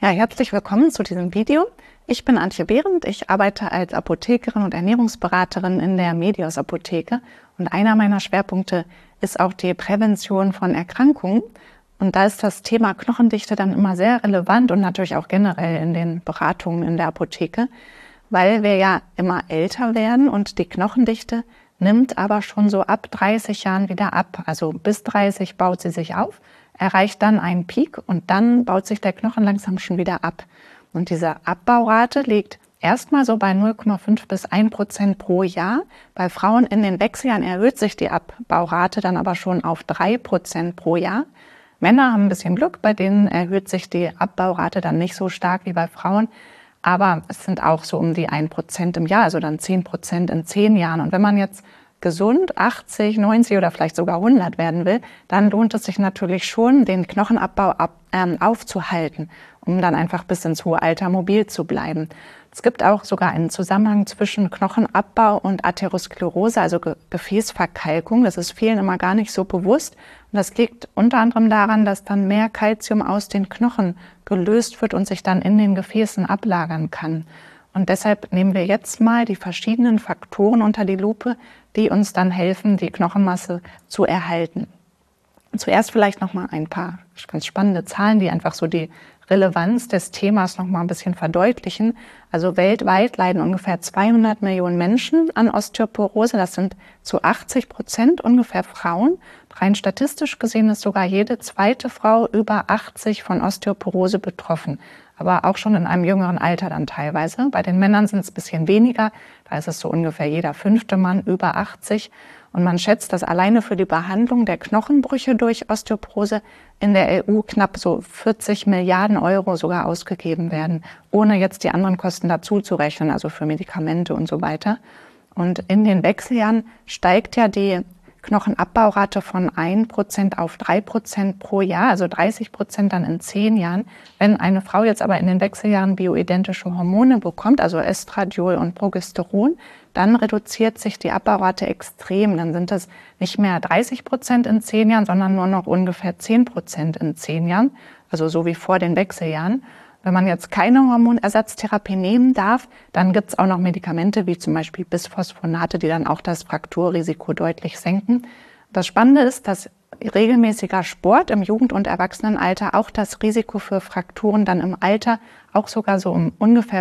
Ja, herzlich willkommen zu diesem Video. Ich bin Antje Behrendt, ich arbeite als Apothekerin und Ernährungsberaterin in der Medios Apotheke und einer meiner Schwerpunkte ist auch die Prävention von Erkrankungen. Und da ist das Thema Knochendichte dann immer sehr relevant und natürlich auch generell in den Beratungen in der Apotheke, weil wir ja immer älter werden und die Knochendichte nimmt aber schon so ab 30 Jahren wieder ab. Also bis 30 baut sie sich auf, erreicht dann einen Peak und dann baut sich der Knochen langsam schon wieder ab. Und diese Abbaurate liegt erstmal so bei 0,5 bis 1% pro Jahr. Bei Frauen in den Wechseljahren erhöht sich die Abbaurate dann aber schon auf 3% pro Jahr. Männer haben ein bisschen Glück, bei denen erhöht sich die Abbaurate dann nicht so stark wie bei Frauen. Aber es sind auch so um die 1% im Jahr, also dann 10% in 10 Jahren. Und wenn man jetzt gesund 80, 90 oder vielleicht sogar 100 werden will, dann lohnt es sich natürlich schon, den Knochenabbau aufzuhalten, um dann einfach bis ins hohe Alter mobil zu bleiben. Es gibt auch sogar einen Zusammenhang zwischen Knochenabbau und Atherosklerose, also Gefäßverkalkung. Das ist vielen immer gar nicht so bewusst. Und das liegt unter anderem daran, dass dann mehr Kalzium aus den Knochen gelöst wird und sich dann in den Gefäßen ablagern kann. Und deshalb nehmen wir jetzt mal die verschiedenen Faktoren unter die Lupe, die uns dann helfen, die Knochenmasse zu erhalten. Zuerst vielleicht noch mal ein paar ganz spannende Zahlen, die einfach so die Relevanz des Themas noch mal ein bisschen verdeutlichen. Also weltweit leiden ungefähr 200 Millionen Menschen an Osteoporose. Das sind zu 80% ungefähr Frauen. Rein statistisch gesehen ist sogar jede zweite Frau über 80 von Osteoporose betroffen. Aber auch schon in einem jüngeren Alter dann teilweise. Bei den Männern sind es ein bisschen weniger. Da ist es so ungefähr jeder 5. Mann über 80. Und man schätzt, dass alleine für die Behandlung der Knochenbrüche durch Osteoporose in der EU knapp so 40 Milliarden Euro sogar ausgegeben werden, ohne jetzt die anderen Kosten dazu zu rechnen, also für Medikamente und so weiter. Und in den Wechseljahren steigt ja die Knochenabbaurate von 1% auf 3% pro Jahr, also 30% dann in 10 Jahren. Wenn eine Frau jetzt aber in den Wechseljahren bioidentische Hormone bekommt, also Estradiol und Progesteron, dann reduziert sich die Abbaurate extrem. Dann sind das nicht mehr 30% in 10 Jahren, sondern nur noch ungefähr 10% in 10 Jahren, also so wie vor den Wechseljahren. Wenn man jetzt keine Hormonersatztherapie nehmen darf, dann gibt es auch noch Medikamente wie zum Beispiel Bisphosphonate, die dann auch das Frakturrisiko deutlich senken. Das Spannende ist, dass regelmäßiger Sport im Jugend- und Erwachsenenalter auch das Risiko für Frakturen dann im Alter auch sogar so um ungefähr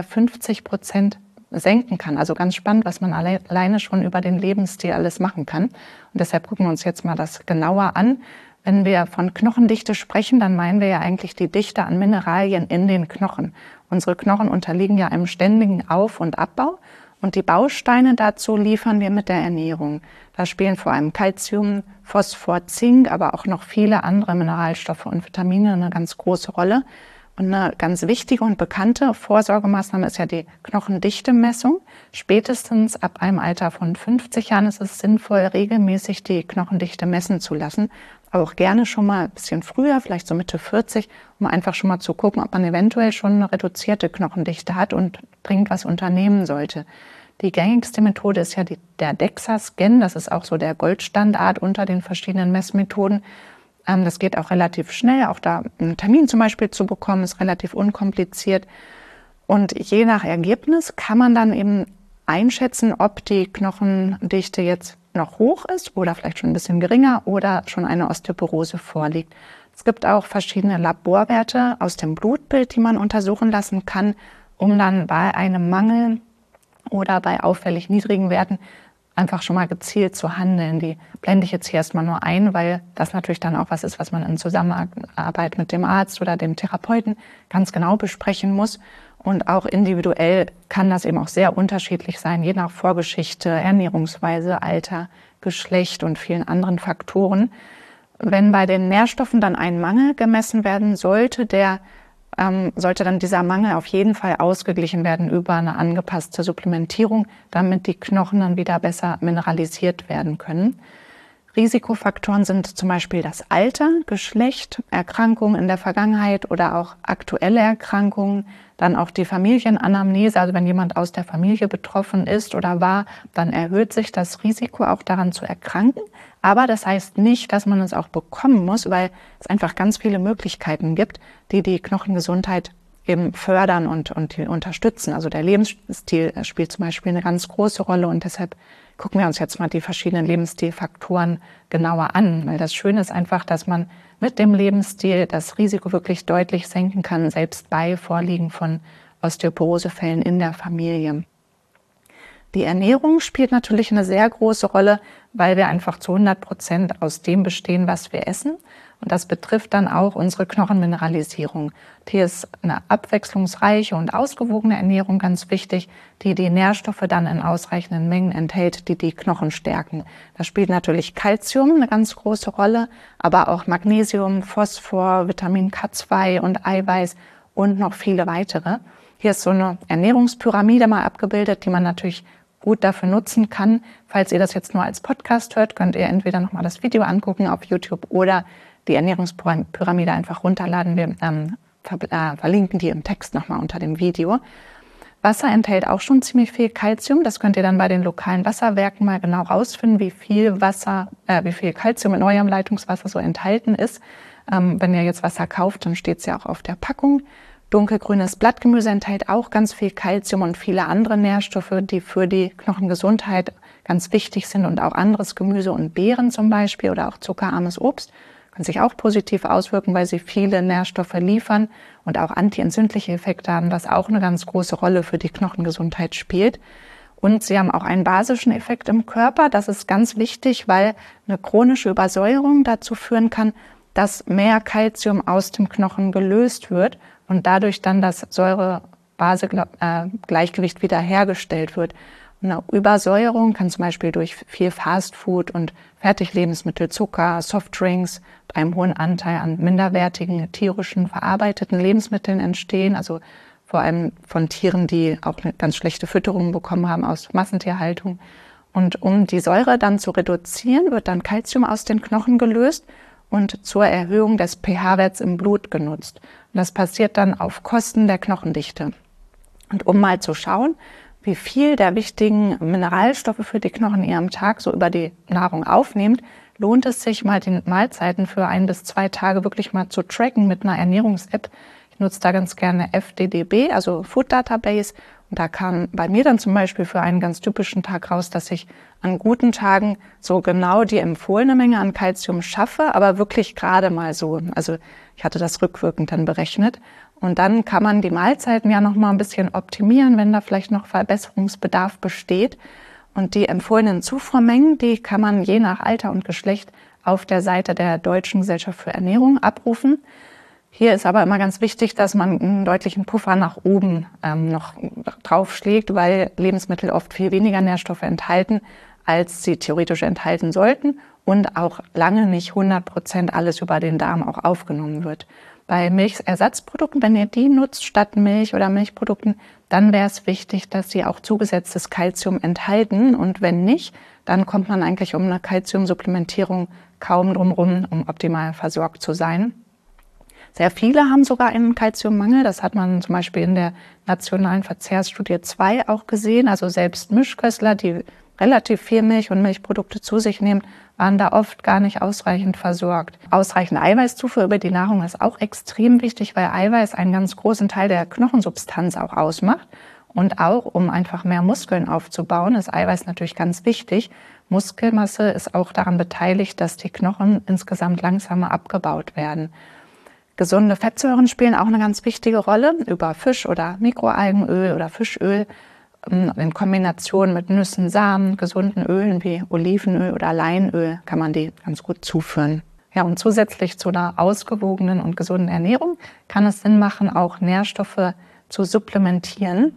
50% senken kann. Also ganz spannend, was man alleine schon über den Lebensstil alles machen kann. Und deshalb gucken wir uns jetzt mal das genauer an. Wenn wir von Knochendichte sprechen, dann meinen wir ja eigentlich die Dichte an Mineralien in den Knochen. Unsere Knochen unterliegen ja einem ständigen Auf- und Abbau und die Bausteine dazu liefern wir mit der Ernährung. Da spielen vor allem Calcium, Phosphor, Zink, aber auch noch viele andere Mineralstoffe und Vitamine eine ganz große Rolle. Und eine ganz wichtige und bekannte Vorsorgemaßnahme ist ja die Knochendichtemessung. Spätestens ab einem Alter von 50 Jahren ist es sinnvoll, regelmäßig die Knochendichte messen zu lassen. Aber auch gerne schon mal ein bisschen früher, vielleicht so Mitte 40, um einfach schon mal zu gucken, ob man eventuell schon eine reduzierte Knochendichte hat und dringend was unternehmen sollte. Die gängigste Methode ist ja der DEXA-Scan. Das ist auch so der Goldstandard unter den verschiedenen Messmethoden. Das geht auch relativ schnell. Auch da einen Termin zum Beispiel zu bekommen, ist relativ unkompliziert. Und je nach Ergebnis kann man dann eben einschätzen, ob die Knochendichte jetzt noch hoch ist oder vielleicht schon ein bisschen geringer oder schon eine Osteoporose vorliegt. Es gibt auch verschiedene Laborwerte aus dem Blutbild, die man untersuchen lassen kann, um dann bei einem Mangel oder bei auffällig niedrigen Werten einfach schon mal gezielt zu handeln. Die blende ich jetzt hier erstmal nur ein, weil das natürlich dann auch was ist, was man in Zusammenarbeit mit dem Arzt oder dem Therapeuten ganz genau besprechen muss. Und auch individuell kann das eben auch sehr unterschiedlich sein, je nach Vorgeschichte, Ernährungsweise, Alter, Geschlecht und vielen anderen Faktoren. Wenn bei den Nährstoffen dann ein Mangel gemessen werden sollte, sollte dann dieser Mangel auf jeden Fall ausgeglichen werden über eine angepasste Supplementierung, damit die Knochen dann wieder besser mineralisiert werden können. Risikofaktoren sind zum Beispiel das Alter, Geschlecht, Erkrankungen in der Vergangenheit oder auch aktuelle Erkrankungen, dann auch die Familienanamnese, also wenn jemand aus der Familie betroffen ist oder war, dann erhöht sich das Risiko auch daran zu erkranken. Aber das heißt nicht, dass man es auch bekommen muss, weil es einfach ganz viele Möglichkeiten gibt, die die Knochengesundheit eben fördern und die unterstützen. Also der Lebensstil spielt zum Beispiel eine ganz große Rolle und deshalb gucken wir uns jetzt mal die verschiedenen Lebensstilfaktoren genauer an, weil das Schöne ist einfach, dass man mit dem Lebensstil das Risiko wirklich deutlich senken kann, selbst bei Vorliegen von Osteoporosefällen in der Familie. Die Ernährung spielt natürlich eine sehr große Rolle, weil wir einfach zu 100% aus dem bestehen, was wir essen. Und das betrifft dann auch unsere Knochenmineralisierung. Hier ist eine abwechslungsreiche und ausgewogene Ernährung ganz wichtig, die die Nährstoffe dann in ausreichenden Mengen enthält, die die Knochen stärken. Da spielt natürlich Calcium eine ganz große Rolle, aber auch Magnesium, Phosphor, Vitamin K2 und Eiweiß und noch viele weitere. Hier ist so eine Ernährungspyramide mal abgebildet, die man natürlich gut dafür nutzen kann. Falls ihr das jetzt nur als Podcast hört, könnt ihr entweder nochmal das Video angucken auf YouTube oder die Ernährungspyramide einfach runterladen. Wir verlinken die im Text nochmal unter dem Video. Wasser enthält auch schon ziemlich viel Calcium. Das könnt ihr dann bei den lokalen Wasserwerken mal genau rausfinden, wie viel Calcium in eurem Leitungswasser so enthalten ist. Wenn ihr jetzt Wasser kauft, dann steht es ja auch auf der Packung. Dunkelgrünes Blattgemüse enthält auch ganz viel Calcium und viele andere Nährstoffe, die für die Knochengesundheit ganz wichtig sind. Und auch anderes Gemüse und Beeren zum Beispiel oder auch zuckerarmes Obst können sich auch positiv auswirken, weil sie viele Nährstoffe liefern und auch antientzündliche Effekte haben, was auch eine ganz große Rolle für die Knochengesundheit spielt. Und sie haben auch einen basischen Effekt im Körper. Das ist ganz wichtig, weil eine chronische Übersäuerung dazu führen kann, dass mehr Calcium aus dem Knochen gelöst wird und dadurch dann das Säure-Base-Gleichgewicht wieder hergestellt wird. Und eine Übersäuerung kann zum Beispiel durch viel Fastfood und Fertiglebensmittel, Zucker, Softdrinks mit einem hohen Anteil an minderwertigen, tierischen, verarbeiteten Lebensmitteln entstehen, also vor allem von Tieren, die auch eine ganz schlechte Fütterung bekommen haben aus Massentierhaltung. Und um die Säure dann zu reduzieren, wird dann Calcium aus den Knochen gelöst und zur Erhöhung des pH-Werts im Blut genutzt. Und das passiert dann auf Kosten der Knochendichte. Und um mal zu schauen, wie viel der wichtigen Mineralstoffe für die Knochen ihr am Tag so über die Nahrung aufnehmt, lohnt es sich mal die Mahlzeiten für 1 bis 2 Tage wirklich mal zu tracken mit einer Ernährungs-App. Ich nutze da ganz gerne FDDB, also Food Database. Und da kam bei mir dann zum Beispiel für einen ganz typischen Tag raus, dass ich an guten Tagen so genau die empfohlene Menge an Calcium schaffe, aber wirklich gerade mal so. Also ich hatte das rückwirkend dann berechnet. Und dann kann man die Mahlzeiten ja noch mal ein bisschen optimieren, wenn da vielleicht noch Verbesserungsbedarf besteht. Und die empfohlenen Zufuhrmengen, die kann man je nach Alter und Geschlecht auf der Seite der Deutschen Gesellschaft für Ernährung abrufen. Hier ist aber immer ganz wichtig, dass man einen deutlichen Puffer nach oben noch draufschlägt, weil Lebensmittel oft viel weniger Nährstoffe enthalten, als sie theoretisch enthalten sollten und auch lange nicht 100% alles über den Darm auch aufgenommen wird. Bei Milchersatzprodukten, wenn ihr die nutzt statt Milch oder Milchprodukten, dann wäre es wichtig, dass sie auch zugesetztes Calcium enthalten. Und wenn nicht, dann kommt man eigentlich um eine Calciumsupplementierung kaum drumherum, um optimal versorgt zu sein. Sehr viele haben sogar einen Calciummangel. Das hat man zum Beispiel in der Nationalen Verzehrsstudie 2 auch gesehen. Also selbst Mischköstler, die relativ viel Milch und Milchprodukte zu sich nehmen, waren da oft gar nicht ausreichend versorgt. Ausreichend Eiweißzufuhr über die Nahrung ist auch extrem wichtig, weil Eiweiß einen ganz großen Teil der Knochensubstanz auch ausmacht. Und auch, um einfach mehr Muskeln aufzubauen, ist Eiweiß natürlich ganz wichtig. Muskelmasse ist auch daran beteiligt, dass die Knochen insgesamt langsamer abgebaut werden. Gesunde Fettsäuren spielen auch eine ganz wichtige Rolle. Über Fisch oder Mikroalgenöl oder Fischöl in Kombination mit Nüssen, Samen, gesunden Ölen wie Olivenöl oder Leinöl kann man die ganz gut zuführen. Ja, und zusätzlich zu einer ausgewogenen und gesunden Ernährung kann es Sinn machen, auch Nährstoffe zu supplementieren.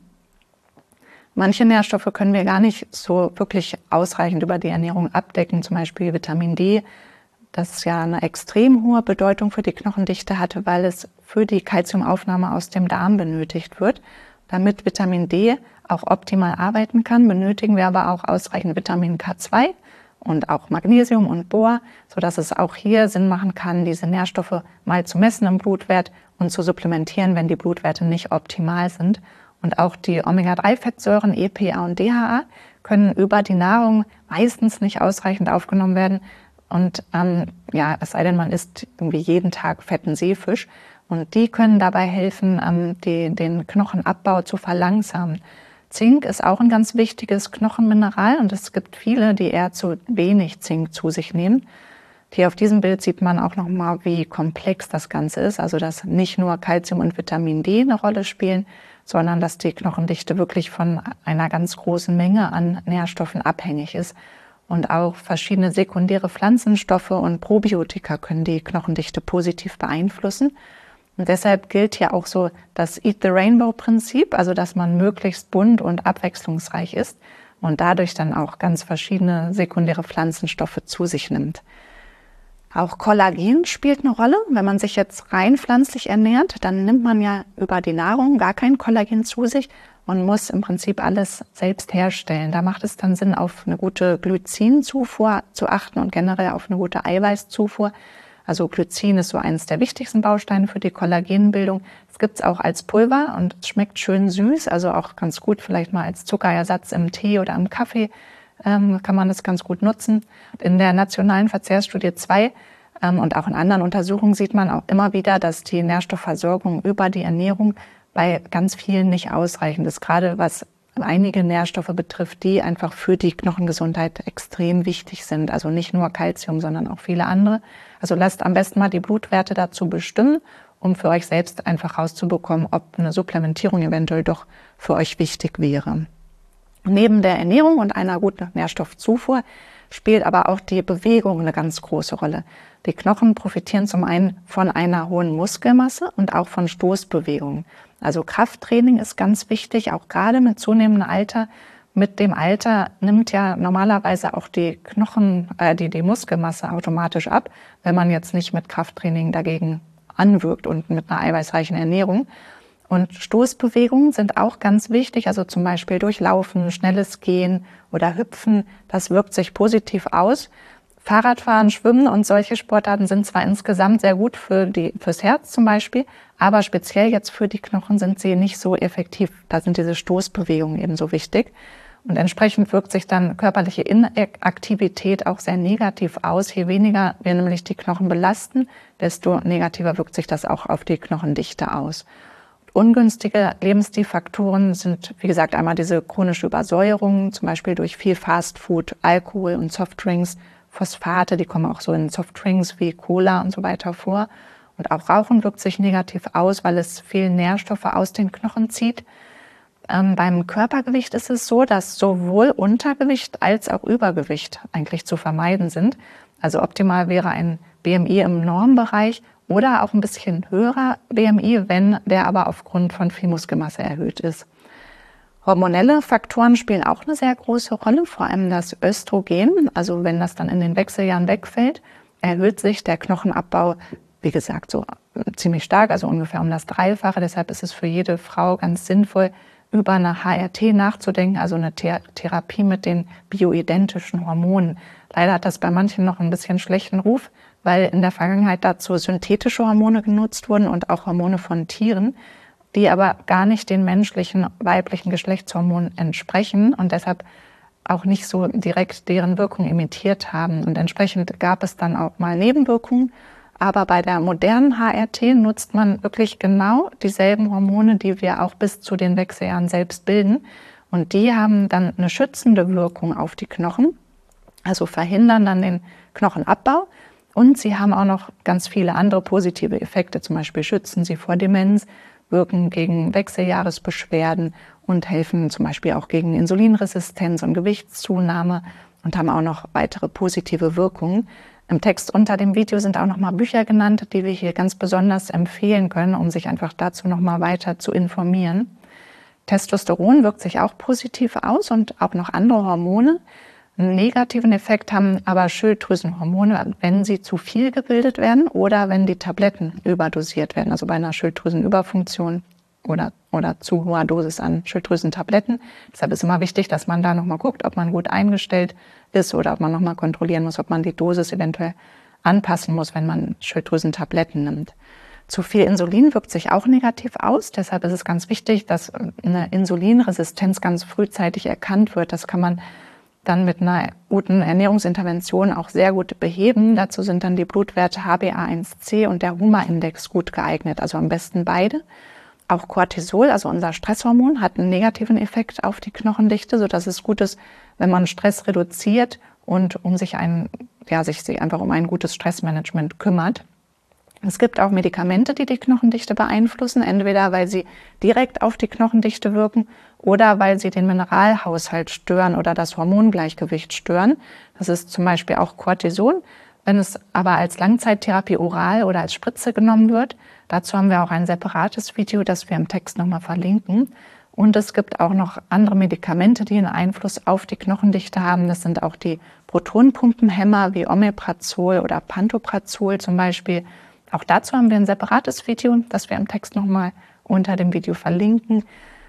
Manche Nährstoffe können wir gar nicht so wirklich ausreichend über die Ernährung abdecken, zum Beispiel Vitamin D. Das ja eine extrem hohe Bedeutung für die Knochendichte hatte, weil es für die Calciumaufnahme aus dem Darm benötigt wird. Damit Vitamin D auch optimal arbeiten kann, benötigen wir aber auch ausreichend Vitamin K2 und auch Magnesium und Bohr, sodass es auch hier Sinn machen kann, diese Nährstoffe mal zu messen im Blutwert und zu supplementieren, wenn die Blutwerte nicht optimal sind. Und auch die Omega-3-Fettsäuren EPA und DHA können über die Nahrung meistens nicht ausreichend aufgenommen werden. Und es sei denn, man isst irgendwie jeden Tag fetten Seefisch, Und die können dabei helfen, den Knochenabbau zu verlangsamen. Zink ist auch ein ganz wichtiges Knochenmineral und es gibt viele, die eher zu wenig Zink zu sich nehmen. Hier auf diesem Bild sieht man auch nochmal, wie komplex das Ganze ist. Also dass nicht nur Calcium und Vitamin D eine Rolle spielen, sondern dass die Knochendichte wirklich von einer ganz großen Menge an Nährstoffen abhängig ist. Und auch verschiedene sekundäre Pflanzenstoffe und Probiotika können die Knochendichte positiv beeinflussen. Und deshalb gilt hier auch so das Eat the Rainbow-Prinzip, also dass man möglichst bunt und abwechslungsreich ist und dadurch dann auch ganz verschiedene sekundäre Pflanzenstoffe zu sich nimmt. Auch Kollagen spielt eine Rolle. Wenn man sich jetzt rein pflanzlich ernährt, dann nimmt man ja über die Nahrung gar kein Kollagen zu sich und muss im Prinzip alles selbst herstellen. Da macht es dann Sinn, auf eine gute Glycinzufuhr zu achten und generell auf eine gute Eiweißzufuhr. Also Glycin ist so eines der wichtigsten Bausteine für die Kollagenbildung. Es gibt es auch als Pulver und es schmeckt schön süß, also auch ganz gut vielleicht mal als Zuckerersatz im Tee oder im Kaffee kann man das ganz gut nutzen. In der nationalen Verzehrsstudie 2 und auch in anderen Untersuchungen sieht man auch immer wieder, dass die Nährstoffversorgung über die Ernährung bei ganz vielen nicht ausreichend ist, gerade was einige Nährstoffe betrifft, die einfach für die Knochengesundheit extrem wichtig sind. Also nicht nur Calcium, sondern auch viele andere. Also lasst am besten mal die Blutwerte dazu bestimmen, um für euch selbst einfach rauszubekommen, ob eine Supplementierung eventuell doch für euch wichtig wäre. Neben der Ernährung und einer guten Nährstoffzufuhr spielt aber auch die Bewegung eine ganz große Rolle. Die Knochen profitieren zum einen von einer hohen Muskelmasse und auch von Stoßbewegungen. Also Krafttraining ist ganz wichtig, auch gerade mit zunehmendem Alter. Mit dem Alter nimmt ja normalerweise auch die die Muskelmasse automatisch ab, wenn man jetzt nicht mit Krafttraining dagegen anwirkt und mit einer eiweißreichen Ernährung. Und Stoßbewegungen sind auch ganz wichtig, also zum Beispiel durch Laufen, schnelles Gehen oder Hüpfen. Das wirkt sich positiv aus. Fahrradfahren, Schwimmen und solche Sportarten sind zwar insgesamt sehr gut fürs Herz zum Beispiel, aber speziell jetzt für die Knochen sind sie nicht so effektiv. Da sind diese Stoßbewegungen eben so wichtig. Und entsprechend wirkt sich dann körperliche Inaktivität auch sehr negativ aus. Je weniger wir nämlich die Knochen belasten, desto negativer wirkt sich das auch auf die Knochendichte aus. Ungünstige Lebensstilfaktoren sind, wie gesagt, einmal diese chronische Übersäuerung, zum Beispiel durch viel Fastfood, Alkohol und Softdrinks, Phosphate, die kommen auch so in Softdrinks wie Cola und so weiter vor. Und auch Rauchen wirkt sich negativ aus, weil es viel Nährstoffe aus den Knochen zieht. Beim Körpergewicht ist es so, dass sowohl Untergewicht als auch Übergewicht eigentlich zu vermeiden sind. Also optimal wäre ein BMI im Normbereich oder auch ein bisschen höherer BMI, wenn der aber aufgrund von viel Muskelmasse erhöht ist. Hormonelle Faktoren spielen auch eine sehr große Rolle, vor allem das Östrogen. Also wenn das dann in den Wechseljahren wegfällt, erhöht sich der Knochenabbau, wie gesagt, so ziemlich stark, also ungefähr um das Dreifache. Deshalb ist es für jede Frau ganz sinnvoll, über eine HRT nachzudenken, also eine Therapie mit den bioidentischen Hormonen. Leider hat das bei manchen noch ein bisschen schlechten Ruf, weil in der Vergangenheit dazu synthetische Hormone genutzt wurden und auch Hormone von Tieren, die aber gar nicht den menschlichen weiblichen Geschlechtshormonen entsprechen und deshalb auch nicht so direkt deren Wirkung imitiert haben. Und entsprechend gab es dann auch mal Nebenwirkungen. Aber bei der modernen HRT nutzt man wirklich genau dieselben Hormone, die wir auch bis zu den Wechseljahren selbst bilden. Und die haben dann eine schützende Wirkung auf die Knochen, also verhindern dann den Knochenabbau. Und sie haben auch noch ganz viele andere positive Effekte, zum Beispiel schützen sie vor Demenz, wirken gegen Wechseljahresbeschwerden und helfen zum Beispiel auch gegen Insulinresistenz und Gewichtszunahme und haben auch noch weitere positive Wirkungen. Im Text unter dem Video sind auch nochmal Bücher genannt, die wir hier ganz besonders empfehlen können, um sich einfach dazu nochmal weiter zu informieren. Testosteron wirkt sich auch positiv aus und auch noch andere Hormone. Einen negativen Effekt haben aber Schilddrüsenhormone, wenn sie zu viel gebildet werden oder wenn die Tabletten überdosiert werden, also bei einer Schilddrüsenüberfunktion oder zu hoher Dosis an Schilddrüsentabletten. Deshalb ist immer wichtig, dass man da nochmal guckt, ob man gut eingestellt ist oder ob man nochmal kontrollieren muss, ob man die Dosis eventuell anpassen muss, wenn man Schilddrüsentabletten nimmt. Zu viel Insulin wirkt sich auch negativ aus. Deshalb ist es ganz wichtig, dass eine Insulinresistenz ganz frühzeitig erkannt wird. Das kann man dann mit einer guten Ernährungsintervention auch sehr gut beheben. Dazu sind dann die Blutwerte HbA1c und der HUMA-Index gut geeignet, also am besten beide. Auch Cortisol, also unser Stresshormon, hat einen negativen Effekt auf die Knochendichte, sodass es gut ist, wenn man Stress reduziert und sich einfach um ein gutes Stressmanagement kümmert. Es gibt auch Medikamente, die die Knochendichte beeinflussen, entweder weil sie direkt auf die Knochendichte wirken oder weil sie den Mineralhaushalt stören oder das Hormongleichgewicht stören. Das ist zum Beispiel auch Cortison. Wenn es aber als Langzeittherapie oral oder als Spritze genommen wird, dazu haben wir auch ein separates Video, das wir im Text nochmal verlinken. Und es gibt auch noch andere Medikamente, die einen Einfluss auf die Knochendichte haben. Das sind auch die Protonpumpenhemmer wie Omeprazol oder Pantoprazol zum Beispiel. Auch dazu haben wir ein separates Video, das wir im Text nochmal unter dem Video verlinken.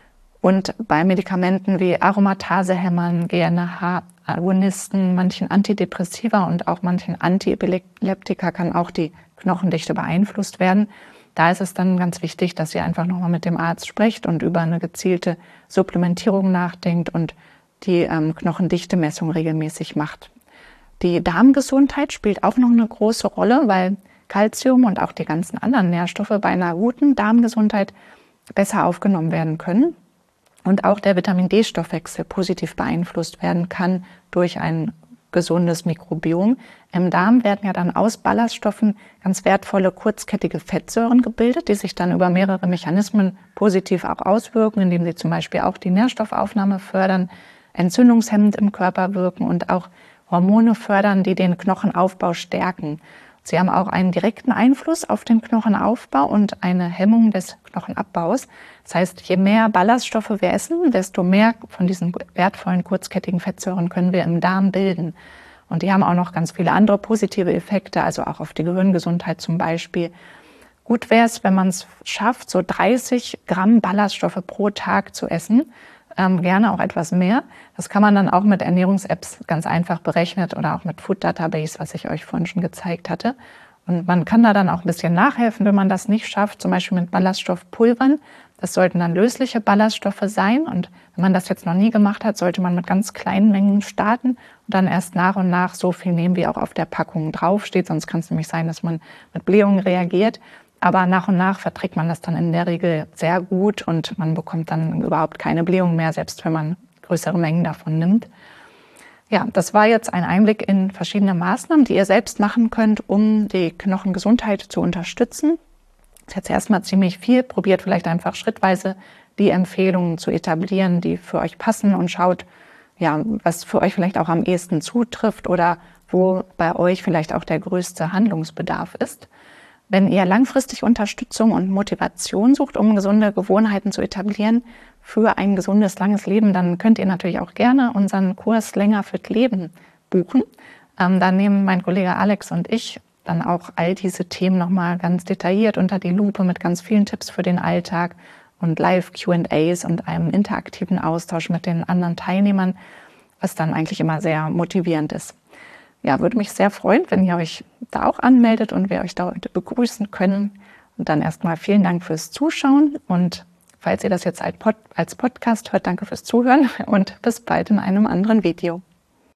Und bei Medikamenten wie Aromatasehämmern, GNRH-Agonisten, manchen Antidepressiva und auch manchen Antiepileptika kann auch die Knochendichte beeinflusst werden. Da ist es dann ganz wichtig, dass ihr einfach nochmal mit dem Arzt sprecht und über eine gezielte Supplementierung nachdenkt und die Knochendichtemessung regelmäßig macht. Die Darmgesundheit spielt auch noch eine große Rolle, weil Calcium und auch die ganzen anderen Nährstoffe bei einer guten Darmgesundheit besser aufgenommen werden können und auch der Vitamin-D-Stoffwechsel positiv beeinflusst werden kann durch ein gesundes Mikrobiom. Im Darm werden ja dann aus Ballaststoffen ganz wertvolle kurzkettige Fettsäuren gebildet, die sich dann über mehrere Mechanismen positiv auch auswirken, indem sie zum Beispiel auch die Nährstoffaufnahme fördern, entzündungshemmend im Körper wirken und auch Hormone fördern, die den Knochenaufbau stärken. Sie haben auch einen direkten Einfluss auf den Knochenaufbau und eine Hemmung des Knochenabbaus. Das heißt, je mehr Ballaststoffe wir essen, desto mehr von diesen wertvollen kurzkettigen Fettsäuren können wir im Darm bilden. Und die haben auch noch ganz viele andere positive Effekte, also auch auf die Gehirngesundheit zum Beispiel. Gut wäre es, wenn man es schafft, so 30 Gramm Ballaststoffe pro Tag zu essen. Gerne auch etwas mehr. Das kann man dann auch mit Ernährungs-Apps ganz einfach berechnet oder auch mit Food Database, was ich euch vorhin schon gezeigt hatte. Und man kann da dann auch ein bisschen nachhelfen, wenn man das nicht schafft, zum Beispiel mit Ballaststoffpulvern. Das sollten dann lösliche Ballaststoffe sein. Und wenn man das jetzt noch nie gemacht hat, sollte man mit ganz kleinen Mengen starten und dann erst nach und nach so viel nehmen, wie auch auf der Packung draufsteht. Sonst kann es nämlich sein, dass man mit Blähungen reagiert. Aber nach und nach verträgt man das dann in der Regel sehr gut und man bekommt dann überhaupt keine Blähung mehr, selbst wenn man größere Mengen davon nimmt. Ja, das war jetzt ein Einblick in verschiedene Maßnahmen, die ihr selbst machen könnt, um die Knochengesundheit zu unterstützen. Das ist jetzt erstmal ziemlich viel. Probiert vielleicht einfach schrittweise die Empfehlungen zu etablieren, die für euch passen und schaut, ja, was für euch vielleicht auch am ehesten zutrifft oder wo bei euch vielleicht auch der größte Handlungsbedarf ist. Wenn ihr langfristig Unterstützung und Motivation sucht, um gesunde Gewohnheiten zu etablieren für ein gesundes, langes Leben, dann könnt ihr natürlich auch gerne unseren Kurs Länger fit Leben buchen. Da nehmen mein Kollege Alex und ich dann auch all diese Themen nochmal ganz detailliert unter die Lupe mit ganz vielen Tipps für den Alltag und Live-Q&As und einem interaktiven Austausch mit den anderen Teilnehmern, was dann eigentlich immer sehr motivierend ist. Ja, würde mich sehr freuen, wenn ihr euch da auch anmeldet und wir euch da heute begrüßen können. Und dann erstmal vielen Dank fürs Zuschauen und falls ihr das jetzt als Podcast hört, danke fürs Zuhören und bis bald in einem anderen Video.